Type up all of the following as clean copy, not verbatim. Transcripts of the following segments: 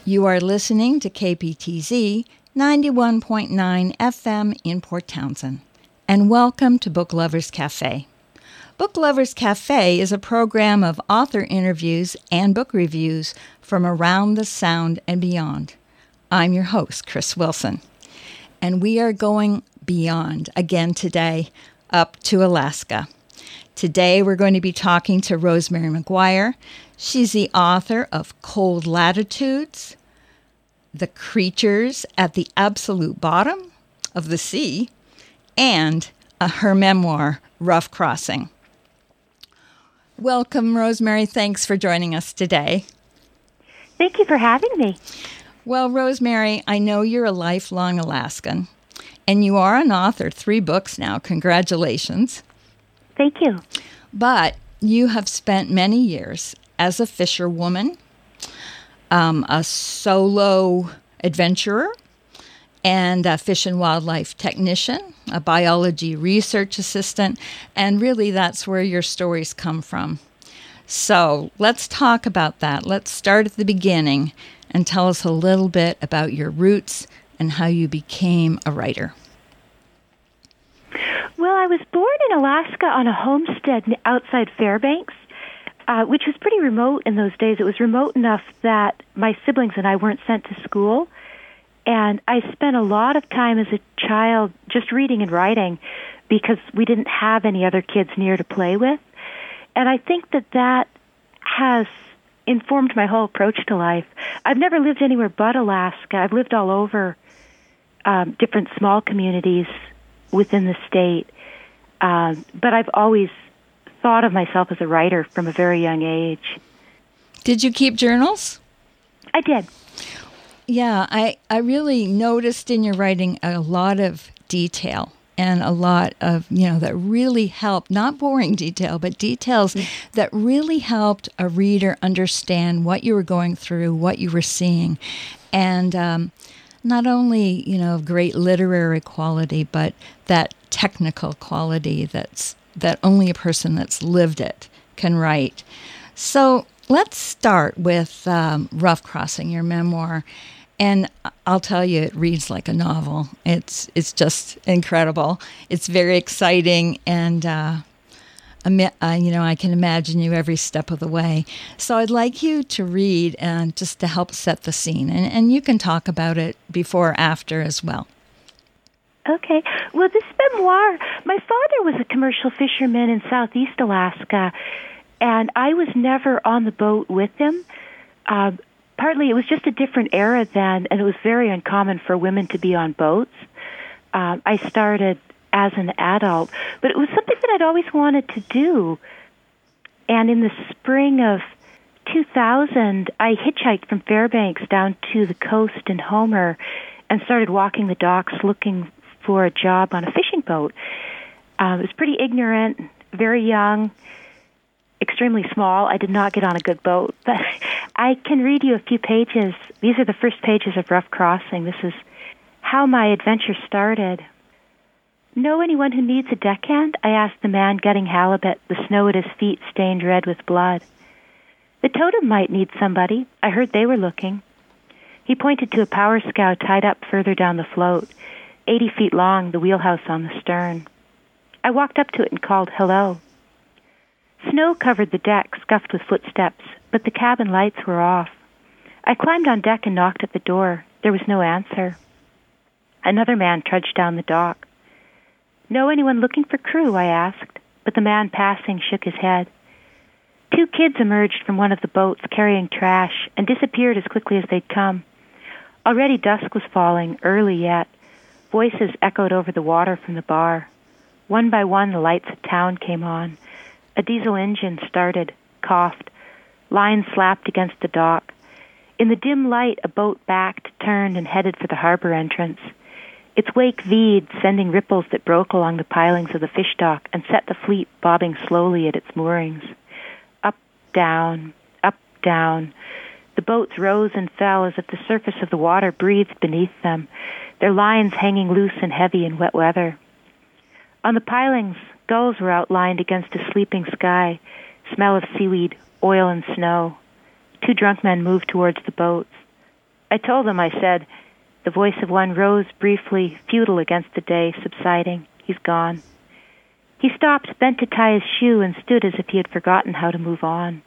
You are listening to KPTZ 91.9 FM in Port Townsend, and welcome to Book Lovers Cafe. Book Lovers Cafe is a program of author interviews and book reviews from around the Sound and beyond. I'm your host, Chris Wilson, and we are going beyond again today, up to Alaska. Today we're going to be talking to Rosemary McGuire. She's the author of Cold Latitudes, The Creatures at the Absolute Bottom of the Sea, and her memoir, Rough Crossing. Welcome, Rosemary. Thanks for joining us today. Thank you for having me. Well, Rosemary, I know you're a lifelong Alaskan, and you are an author, 3 books now. Congratulations. Thank you. But you have spent many years as a fisherwoman, a solo adventurer, and a fish and wildlife technician, a biology research assistant, and really that's where your stories come from. So let's talk about that. Let's start at the beginning and tell us a little bit about your roots and how you became a writer. Well, I was born in Alaska on a homestead outside Fairbanks, which was pretty remote in those days. It was remote enough that my siblings and I weren't sent to school. And I spent a lot of time as a child just reading and writing because we didn't have any other kids near to play with. And I think that has informed my whole approach to life. I've never lived anywhere but Alaska. I've lived all over different small communities within the state. But I've always thought of myself as a writer from a very young age. Did you keep journals? I did. Yeah, I really noticed in your writing a lot of detail and a lot of, that really helped, not boring detail, but details that really helped a reader understand what you were going through, what you were seeing. And not only, great literary quality, but that technical quality that only a person that's lived it can write. So let's start with Rough Crossing, your memoir. And I'll tell you, it reads like a novel. It's just incredible. It's very exciting, and I can imagine you every step of the way. So I'd like you to read, and just to help set the scene, and you can talk about it before or after as well. Okay. Well, this memoir, my father was a commercial fisherman in southeast Alaska, and I was never on the boat with him. Partly, it was just a different era then, and it was very uncommon for women to be on boats. I started as an adult, but it was something that I'd always wanted to do. And in the spring of 2000, I hitchhiked from Fairbanks down to the coast in Homer and started walking the docks looking for a job on a fishing boat. It was pretty ignorant, very young, extremely small. I did not get on a good boat, but I can read you a few pages. These are the first pages of Rough Crossing. This is how my adventure started. Know anyone who needs a deckhand? I asked the man gutting halibut, the snow at his feet stained red with blood. The totem might need somebody. I heard they were looking. He pointed to a power scow tied up further down the float, 80 feet long, the wheelhouse on the stern. I walked up to it and called hello. Snow covered the deck, scuffed with footsteps, but the cabin lights were off. I climbed on deck and knocked at the door. There was no answer. Another man trudged down the dock. Know anyone looking for crew? I asked, but the man passing shook his head. 2 kids emerged from one of the boats carrying trash and disappeared as quickly as they'd come. Already dusk was falling, early yet. Voices echoed over the water from the bar. One by one, the lights of town came on. A diesel engine started, coughed. Lines slapped against the dock. In the dim light, a boat backed, turned, and headed for the harbor entrance. Its wake V'd, sending ripples that broke along the pilings of the fish dock and set the fleet bobbing slowly at its moorings. Up, down, up, down. The boats rose and fell as if the surface of the water breathed beneath them, their lines hanging loose and heavy in wet weather. On the pilings, gulls were outlined against a sleeping sky, smell of seaweed, oil, and snow. 2 drunk men moved towards the boats. I told him, I said, the voice of one rose briefly, futile against the day, subsiding. He's gone. He stopped, bent to tie his shoe, and stood as if he had forgotten how to move on.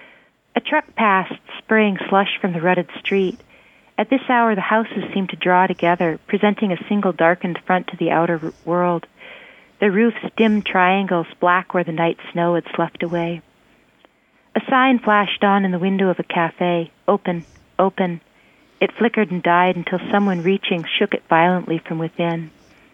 A truck passed, spraying slush from the rutted street. At this hour, the houses seemed to draw together, presenting a single darkened front to the outer world. Their roofs dim triangles, black where the night snow had sloughed away. A sign flashed on in the window of a cafe. Open, open. It flickered and died until someone reaching shook it violently from within.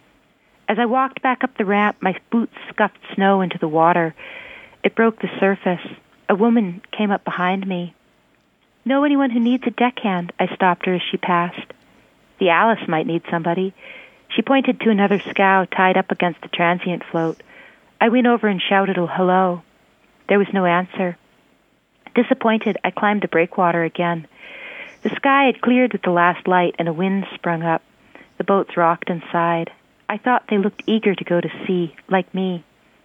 As I walked back up the ramp, my boots scuffed snow into the water. It broke the surface. A woman came up behind me. Know anyone who needs a deckhand? I stopped her as she passed. The Alice might need somebody. She pointed to another scow tied up against the transient float. I went over and shouted a hello. There was no answer. Disappointed, I climbed the breakwater again. The sky had cleared with the last light, and a wind sprung up. The boats rocked and sighed. I thought they looked eager to go to sea, like me.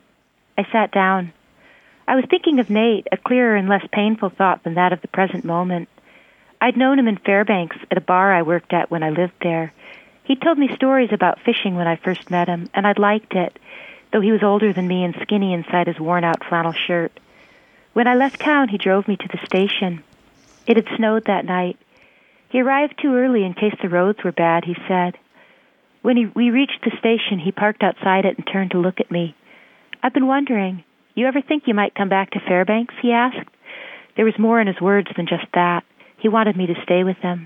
I sat down. I was thinking of Nate, a clearer and less painful thought than that of the present moment. I'd known him in Fairbanks at a bar I worked at when I lived there. He'd told me stories about fishing when I first met him, and I'd liked it, though he was older than me and skinny inside his worn-out flannel shirt. When I left town, he drove me to the station. It had snowed that night. He arrived too early in case the roads were bad, he said. When we reached the station, he parked outside it and turned to look at me. I've been wondering, you ever think you might come back to Fairbanks, he asked. There was more in his words than just that. He wanted me to stay with him.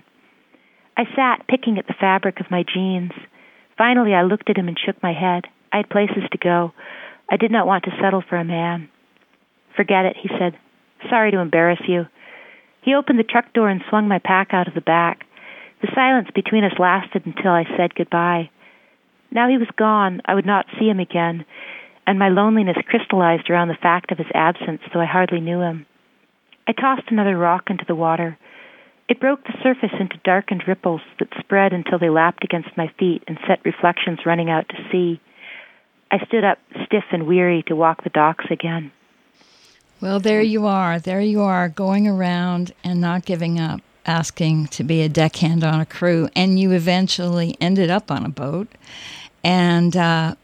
I sat, picking at the fabric of my jeans. Finally, I looked at him and shook my head. I had places to go. I did not want to settle for a man. Forget it, he said. Sorry to embarrass you. He opened the truck door and swung my pack out of the back. The silence between us lasted until I said goodbye. Now he was gone. I would not see him again, and my loneliness crystallized around the fact of his absence, though I hardly knew him. I tossed another rock into the water. It broke the surface into darkened ripples that spread until they lapped against my feet and set reflections running out to sea. I stood up, stiff and weary, to walk the docks again. Well, there you are, going around and not giving up, asking to be a deckhand on a crew, and you eventually ended up on a boat, and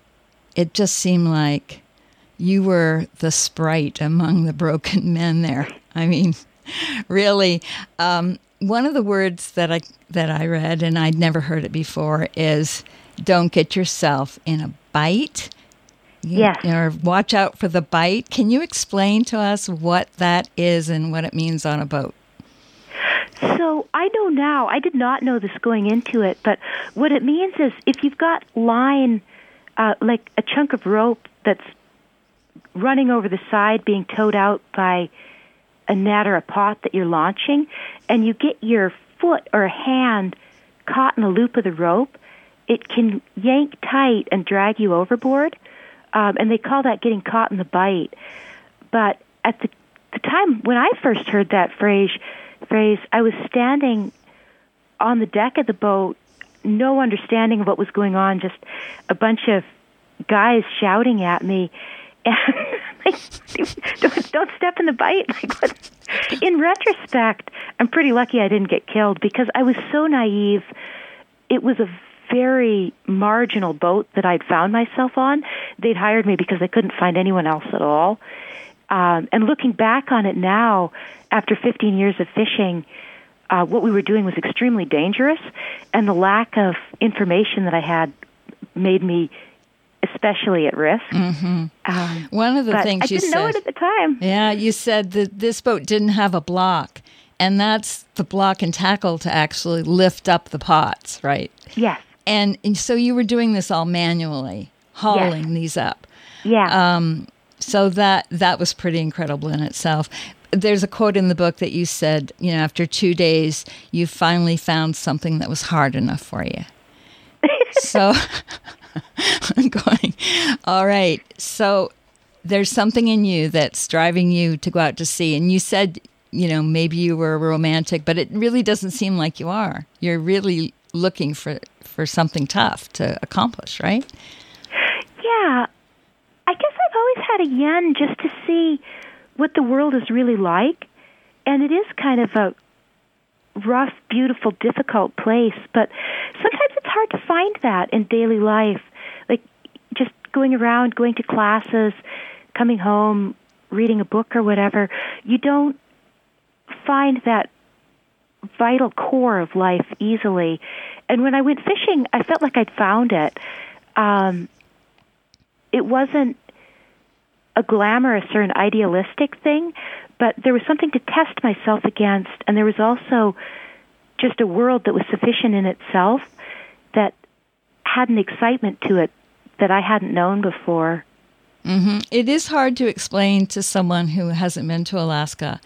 it just seemed like you were the sprite among the broken men there. I mean, really, one of the words that I read, and I'd never heard it before, is don't get yourself in a bite. Yes. Or watch out for the bite. Can you explain to us what that is and what it means on a boat? So I know now. I did not know this going into it, but what it means is if you've got line, like a chunk of rope that's running over the side, being towed out by a net or a pot that you're launching, and you get your foot or hand caught in the loop of the rope, it can yank tight and drag you overboard. And they call that getting caught in the bite. But at the time when I first heard that phrase, I was standing on the deck of the boat, no understanding of what was going on, just a bunch of guys shouting at me, and like, don't step in the bite. Like, what? In retrospect, I'm pretty lucky I didn't get killed because I was so naive. It was a very marginal boat that I'd found myself on. They'd hired me because they couldn't find anyone else at all. And looking back on it now, after 15 years of fishing, what we were doing was extremely dangerous, and the lack of information that I had made me especially at risk. Mm-hmm. One of the things you said... I didn't know it at the time. Yeah, you said that this boat didn't have a block, and that's the block and tackle to actually lift up the pots, right? Yes. And so you were doing this all manually, hauling these up. Yeah. So that was pretty incredible in itself. There's a quote in the book that you said, after 2 days, you finally found something that was hard enough for you. So I'm going, all right. So there's something in you that's driving you to go out to sea. And you said, maybe you were romantic, but it really doesn't seem like you are. You're really looking for something tough to accomplish, right? Yeah. I guess I've always had a yen just to see what the world is really like. And it is kind of a rough, beautiful, difficult place. But sometimes it's hard to find that in daily life. Like just going around, going to classes, coming home, reading a book or whatever. You don't find that vital core of life easily. And when I went fishing, I felt like I'd found it. It wasn't a glamorous or an idealistic thing, but there was something to test myself against, and there was also just a world that was sufficient in itself that had an excitement to it that I hadn't known before. Mm-hmm. It is hard to explain to someone who hasn't been to Alaska,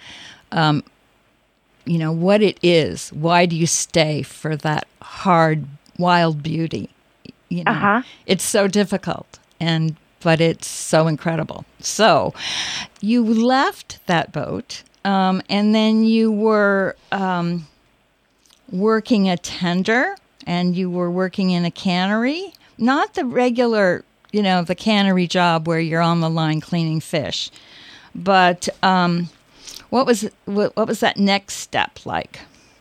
what it is. Why do you stay for that hard, wild beauty? It's so difficult, but it's so incredible. So you left that boat, and then you were working a tender, and you were working in a cannery, not the regular, the cannery job where you're on the line cleaning fish. But what was that next step like?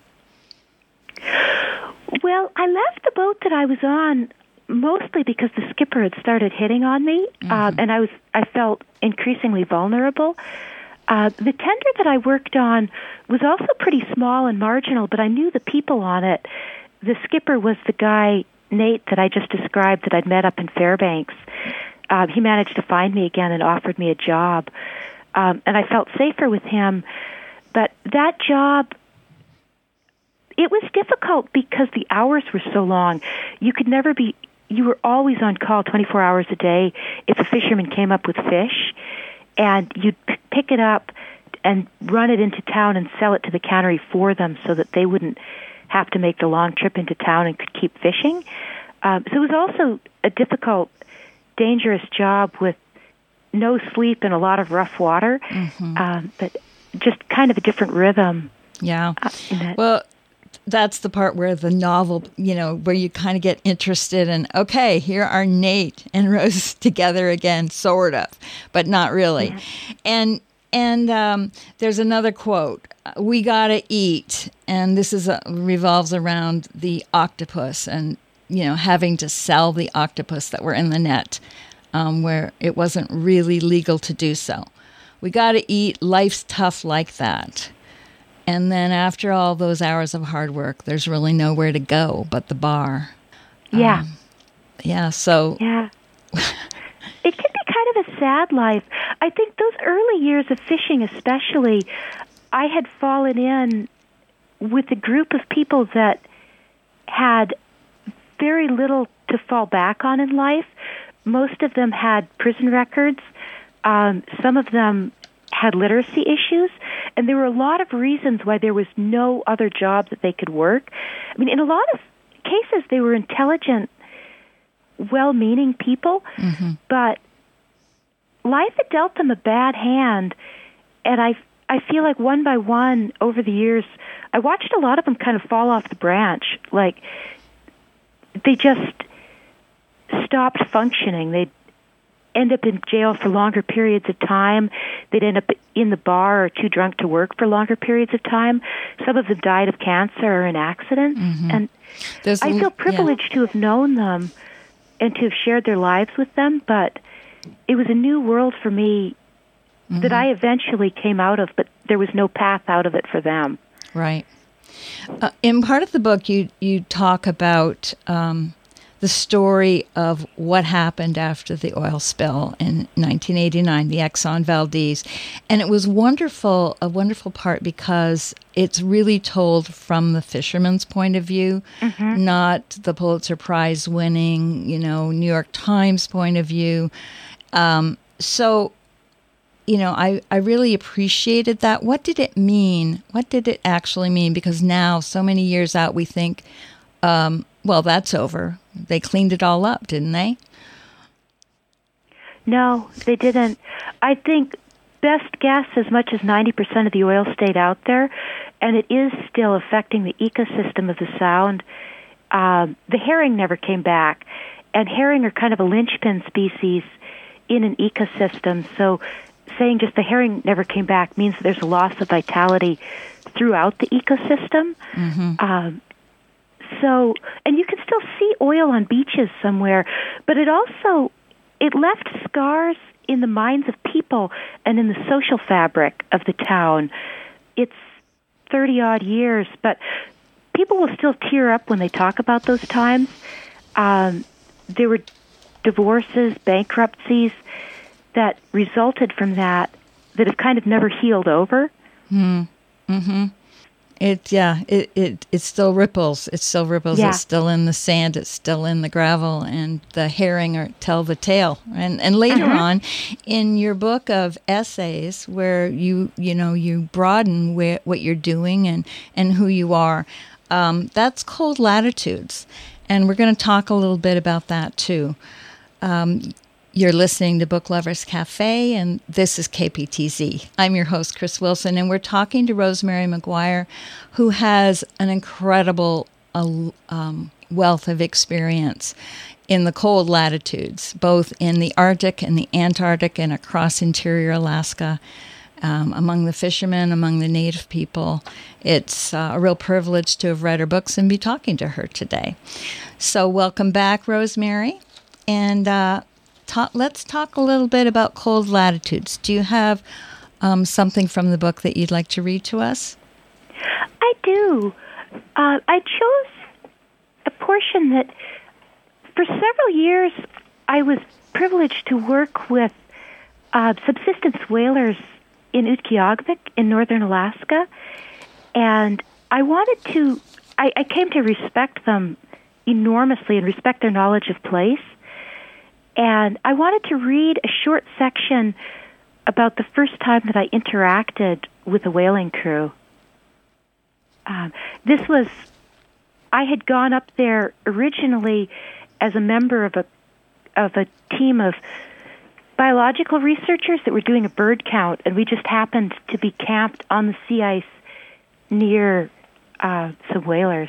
Well, I left the boat that I was on mostly because the skipper had started hitting on me, and I felt increasingly vulnerable. The tender that I worked on was also pretty small and marginal, but I knew the people on it. The skipper was the guy, Nate, that I just described that I'd met up in Fairbanks. He managed to find me again and offered me a job, and I felt safer with him. But that job, it was difficult because the hours were so long. You were always on call 24 hours a day if a fisherman came up with fish, and you'd pick it up and run it into town and sell it to the cannery for them so that they wouldn't have to make the long trip into town and could keep fishing. So it was also a difficult, dangerous job with no sleep and a lot of rough water, but just kind of a different rhythm. Yeah. Well, that's the part where the novel, where you kind of get interested in, okay, here are Nate and Rose together again, sort of, but not really. Yeah. And there's another quote, we gotta eat. And this revolves around the octopus and, having to sell the octopus that were in the net, where it wasn't really legal to do so. We gotta eat, life's tough like that. And then after all those hours of hard work, there's really nowhere to go but the bar. Yeah. So... Yeah. It can be kind of a sad life. I think those early years of fishing especially, I had fallen in with a group of people that had very little to fall back on in life. Most of them had prison records. Some of them had literacy issues, and there were a lot of reasons why there was no other job that they could work. I mean, in a lot of cases, they were intelligent, well-meaning people, but life had dealt them a bad hand, and I feel like one by one, over the years, I watched a lot of them kind of fall off the branch. Like, they just stopped functioning. They'd end up in jail for longer periods of time. They'd end up in the bar or too drunk to work for longer periods of time. Some of them died of cancer or in accidents. And I feel privileged to have known them and to have shared their lives with them, but it was a new world for me that I eventually came out of, but there was no path out of it for them. Right. In part of the book, you talk about the story of what happened after the oil spill in 1989, the Exxon Valdez. And it was a wonderful part because it's really told from the fisherman's point of view, not the Pulitzer Prize winning, New York Times point of view. So, I really appreciated that. What did it mean? What did it actually mean? Because now, so many years out, we think, well, that's over. They cleaned it all up, didn't they? No, they didn't. I think best guess, as much as 90% of the oil stayed out there, and it is still affecting the ecosystem of the Sound. The herring never came back, and herring are kind of a linchpin species in an ecosystem, so saying just the herring never came back means that there's a loss of vitality throughout the ecosystem. Mm-hmm. So, and you can still see oil on beaches somewhere, but it left scars in the minds of people and in the social fabric of the town. It's 30-odd years, but people will still tear up when they talk about those times. There were divorces, bankruptcies that resulted from that have kind of never healed over. Mm-hmm. It still ripples. It still ripples. Yeah. It's still in the sand. It's still in the gravel, and the herring tell the tale. And later on, in your book of essays, where you broaden what you're doing and who you are, that's Cold Latitudes, and we're going to talk a little bit about that too. You're listening to Book Lovers Cafe, and this is KPTZ. I'm your host, Chris Wilson, and we're talking to Rosemary McGuire, who has an incredible wealth of experience in the cold latitudes, both in the Arctic and the Antarctic and across interior Alaska, among the fishermen, among the native people. It's a real privilege to have read her books and be talking to her today. So welcome back, Rosemary. And let's talk a little bit about Cold Latitudes. Do you have something from the book that you'd like to read to us? I do. I chose a portion that, for several years, I was privileged to work with subsistence whalers in Utqiagvik in northern Alaska, and I came to respect them enormously and respect their knowledge of place. And I wanted to read a short section about the first time that I interacted with a whaling crew. I had gone up there originally as a member of a team of biological researchers that were doing a bird count, and we just happened to be camped on the sea ice near some whalers.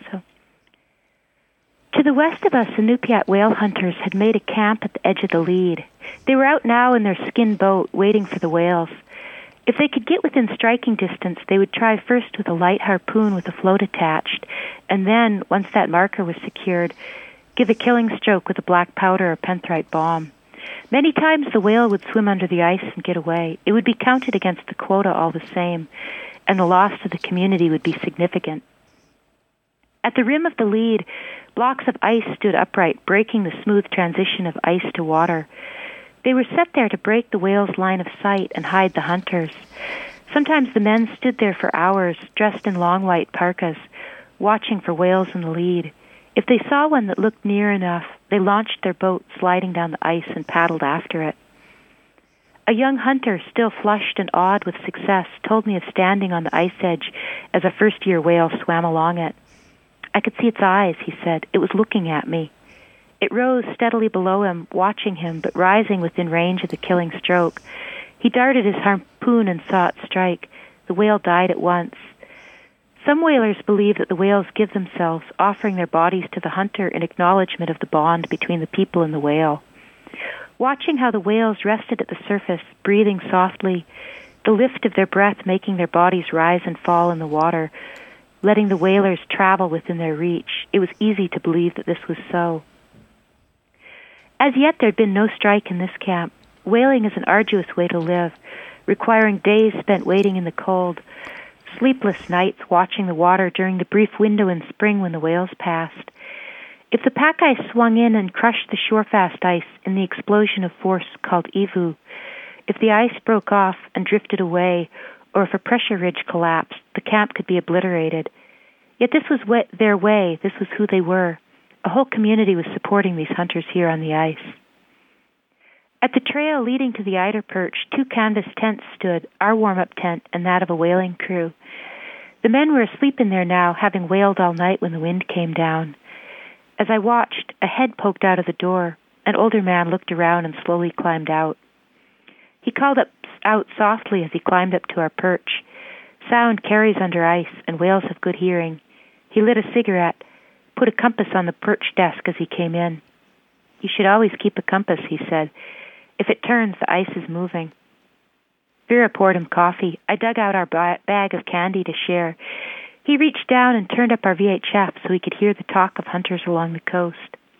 To the west of us, the Inupiat whale hunters had made a camp at the edge of the lead. They were out now in their skin boat, waiting for the whales. If they could get within striking distance, they would try first with a light harpoon with a float attached, and then, once that marker was secured, give a killing stroke with a black powder or penthrite bomb. Many times the whale would swim under the ice and get away. It would be counted against the quota all the same, and the loss to the community would be significant. At the rim of the lead, blocks of ice stood upright, breaking the smooth transition of ice to water. They were set there to break the whale's line of sight and hide the hunters. Sometimes the men stood there for hours, dressed in long white parkas, watching for whales in the lead. If they saw one that looked near enough, they launched their boat sliding down the ice and paddled after it. A young hunter, still flushed and awed with success, told me of standing on the ice edge as a first-year whale swam along it. I could see its eyes, he said. It was looking at me. It rose steadily below him, watching him, but rising within range of the killing stroke. He darted his harpoon and saw it strike. The whale died at once. Some whalers believe that the whales give themselves, offering their bodies to the hunter in acknowledgement of the bond between the people and the whale. Watching how the whales rested at the surface, breathing softly, the lift of their breath making their bodies rise and fall in the water, letting the whalers travel within their reach, it was easy to believe that this was so. As yet, there had been no strike in this camp. Whaling is an arduous way to live, requiring days spent waiting in the cold, sleepless nights watching the water during the brief window in spring when the whales passed. If the pack ice swung in and crushed the shore-fast ice in the explosion of force called Ivu, if the ice broke off and drifted away, or if a pressure ridge collapsed, the camp could be obliterated. Yet this was their way, this was who they were. A whole community was supporting these hunters here on the ice. At the trail leading to the eider perch, 2 canvas tents stood, our warm-up tent and that of a whaling crew. The men were asleep in there now, having whaled all night when the wind came down. As I watched, a head poked out of the door. An older man looked around and slowly climbed out. He called out softly as he climbed up to our perch. Sound carries under ice, and whales have good hearing. He lit a cigarette, put a compass on the perch desk as he came in. You should always keep a compass, he said. If it turns, the ice is moving. Vera poured him coffee. I dug out our bag of candy to share. He reached down and turned up our VHF so we could hear the talk of hunters along the coast.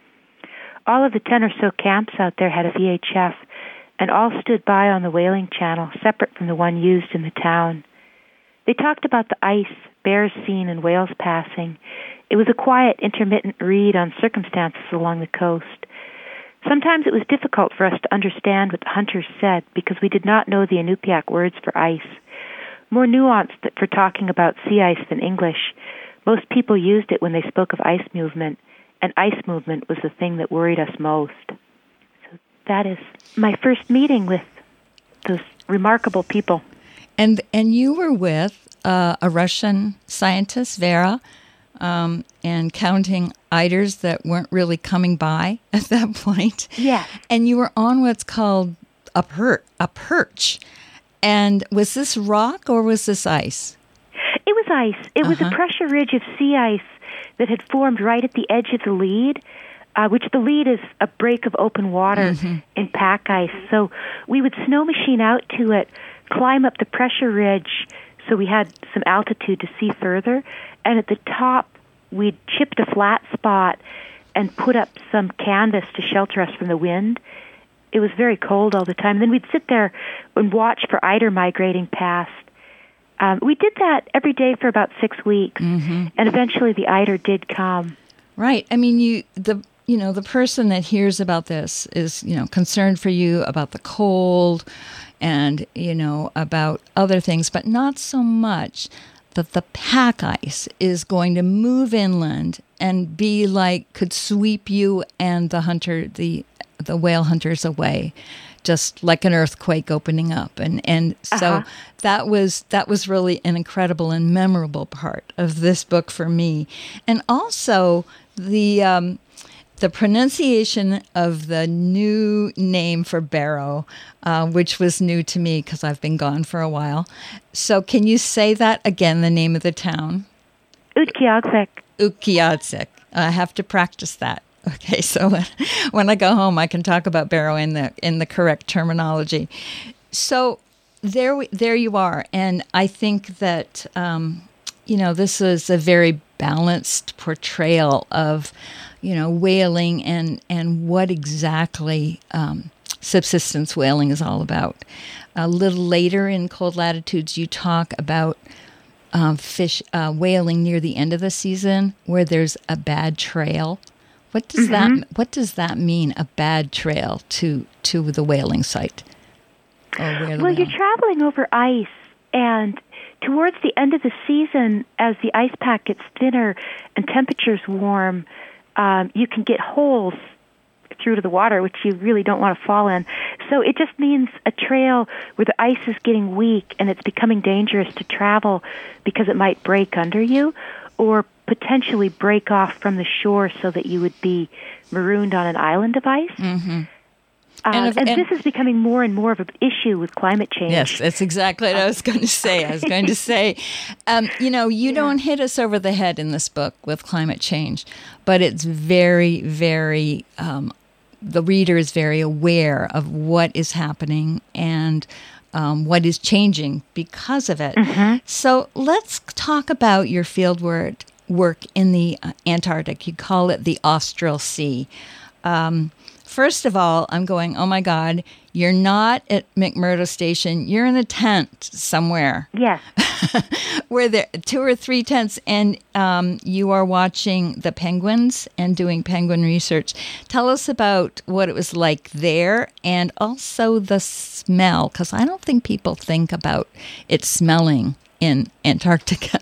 All of the 10 or so camps out there had a VHF, and all stood by on the whaling channel, separate from the one used in the town. They talked about the ice, bears seen, and whales passing. It was a quiet, intermittent read on circumstances along the coast. Sometimes it was difficult for us to understand what the hunters said because we did not know the Inupiaq words for ice. More nuanced for talking about sea ice than English. Most people used it when they spoke of ice movement, and ice movement was the thing that worried us most. So that is my first meeting with those remarkable people. And you were with a Russian scientist, Vera, and counting eiders that weren't really coming by at that point. Yeah. And you were on what's called a perch. And was this rock or was this ice? It was ice. It was a pressure ridge of sea ice that had formed right at the edge of the lead, which the lead is a break of open water in pack ice. So we would snow machine out to it, climb up the pressure ridge so we had some altitude to see further, and at the top we'd chipped a flat spot and put up some canvas to shelter us from the wind. It was very cold all the time. Then we'd sit there and watch for eider migrating past. We did that every day for about 6 weeks, and eventually the eider did come. Right. I mean, the person that hears about this is, concerned for you about the cold and, about other things, but not so much that the pack ice is going to move inland and be like, could sweep you and the whale hunters away, just like an earthquake opening up. And so that was really an incredible and memorable part of this book for me. And also the pronunciation of the new name for Barrow, which was new to me because I've been gone for a while. So can you say that again, the name of the town? Utqiagvik. Utqiagvik. I have to practice that. Okay, so when I go home, I can talk about Barrow in the correct terminology. So there you are, and I think that this is a very balanced portrayal of whaling and what exactly subsistence whaling is all about. A little later in Cold Latitudes, you talk about fish whaling near the end of the season, where there's a bad trail. What does that mean? A bad trail to the whaling site? Well, you're traveling over ice, and towards the end of the season, as the ice pack gets thinner and temperatures warm, you can get holes through to the water, which you really don't want to fall in. So it just means a trail where the ice is getting weak and it's becoming dangerous to travel because it might break under you, or potentially break off from the shore so that you would be marooned on an island of ice. And this is becoming more and more of an issue with climate change. Yes, that's exactly what I was going to say. You don't hit us over the head in this book with climate change, but it's very, very, the reader is very aware of what is happening and what is changing because of it. So let's talk about your field work in the Antarctic. You call it the Austral Sea. First of all, I'm going, oh my God, you're not at McMurdo Station. You're in a tent somewhere. Yes. Where there are 2 or 3 tents, and you are watching the penguins and doing penguin research. Tell us about what it was like there, and also the smell, because I don't think people think about it smelling in Antarctica.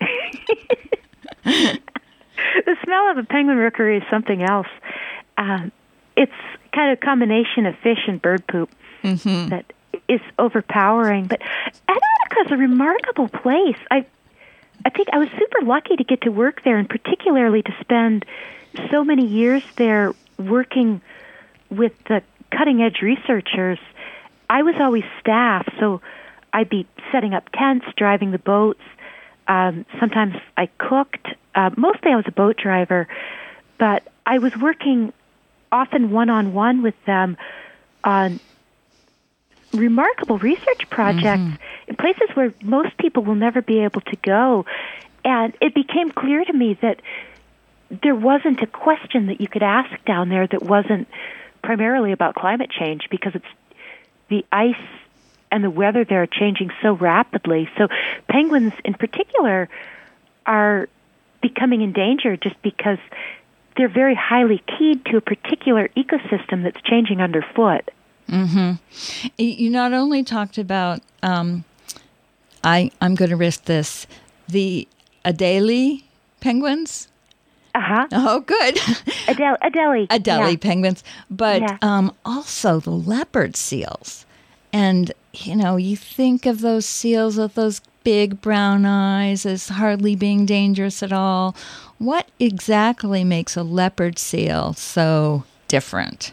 The smell of a penguin rookery is something else. It's kind of a combination of fish and bird poop that is overpowering. But Antarctica is a remarkable place. I think I was super lucky to get to work there, and particularly to spend so many years there working with the cutting-edge researchers. I was always staff, so I'd be setting up tents, driving the boats. Sometimes I cooked. Mostly I was a boat driver, but I was working often one-on-one with them on remarkable research projects in places where most people will never be able to go. And it became clear to me that there wasn't a question that you could ask down there that wasn't primarily about climate change, because it's the ice and the weather there are changing so rapidly. So penguins in particular are becoming endangered just because they're very highly keyed to a particular ecosystem that's changing underfoot. You not only talked about, I'm going to risk this, the Adelie penguins. Oh, good. Adelie penguins, but also the leopard seals. And, you think of those seals with those big brown eyes as hardly being dangerous at all. What exactly makes a leopard seal so different?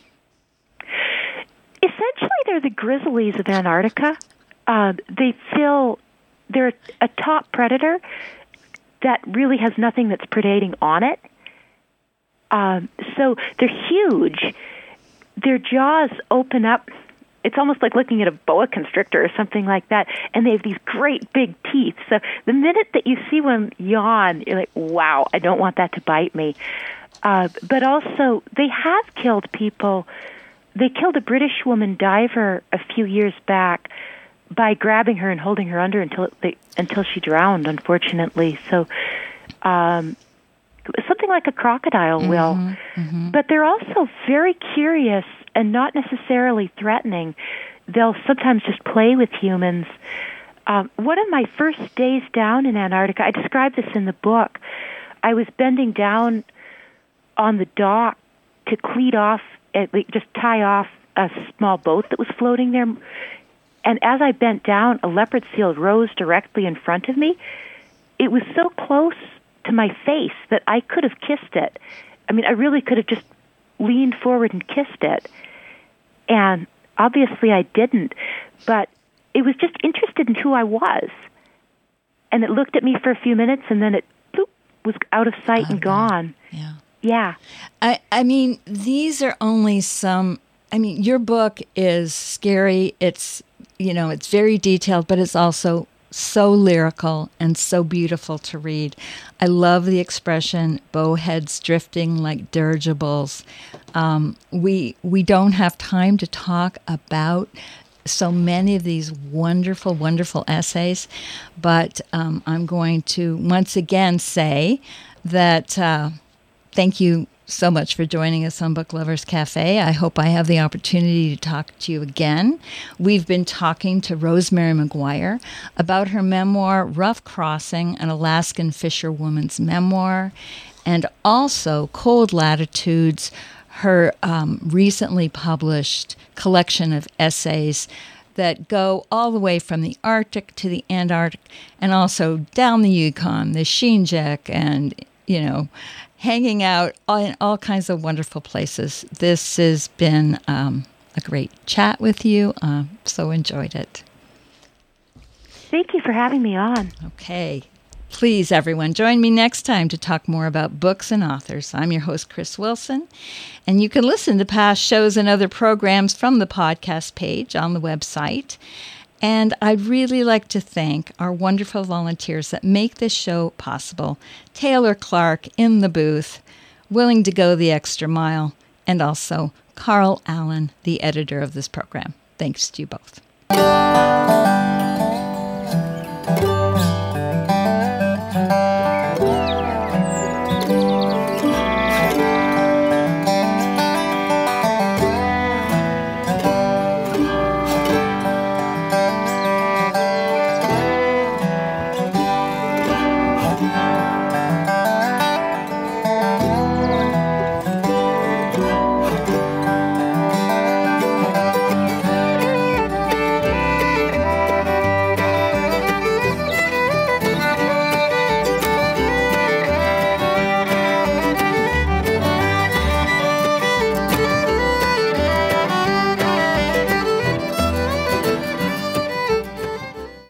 Essentially, they're the grizzlies of Antarctica. They're a top predator that really has nothing that's predating on it. So they're huge. Their jaws open up. It's almost like looking at a boa constrictor or something like that. And they have these great big teeth. So the minute that you see one yawn, you're like, wow, I don't want that to bite me. But also, they have killed people. They killed a British woman diver a few years back by grabbing her and holding her under until she drowned, unfortunately. So something like a crocodile will. But they're also very curious and not necessarily threatening. They'll sometimes just play with humans. One of my first days down in Antarctica, I describe this in the book, I was bending down on the dock to cleat off, just tie off a small boat that was floating there. And as I bent down, a leopard seal rose directly in front of me. It was so close to my face that I could have kissed it. I mean, I really could have just leaned forward and kissed it. And obviously I didn't, but it was just interested in who I was. And it looked at me for a few minutes, and then it was out of sight and gone. Yeah. I mean, these are only some... I mean, your book is scary. It's, it's very detailed, but it's also so lyrical and so beautiful to read. I love the expression, bowheads drifting like dirigibles. We don't have time to talk about so many of these wonderful, wonderful essays, but I'm going to once again say that thank you so much for joining us on Book Lovers Cafe. I hope I have the opportunity to talk to you again. We've been talking to Rosemary McGuire about her memoir, Rough Crossing, an Alaskan Fisherwoman's Memoir, and also Cold Latitudes, her recently published collection of essays that go all the way from the Arctic to the Antarctic, and also down the Yukon, the Shinjek, and, hanging out in all kinds of wonderful places. This has been a great chat with you. So enjoyed it. Thank you for having me on. Okay. Please, everyone, join me next time to talk more about books and authors. I'm your host, Chris Wilson, and you can listen to past shows and other programs from the podcast page on the website. And I'd really like to thank our wonderful volunteers that make this show possible. Taylor Clark in the booth, willing to go the extra mile, and also Carl Allen, the editor of this program. Thanks to you both.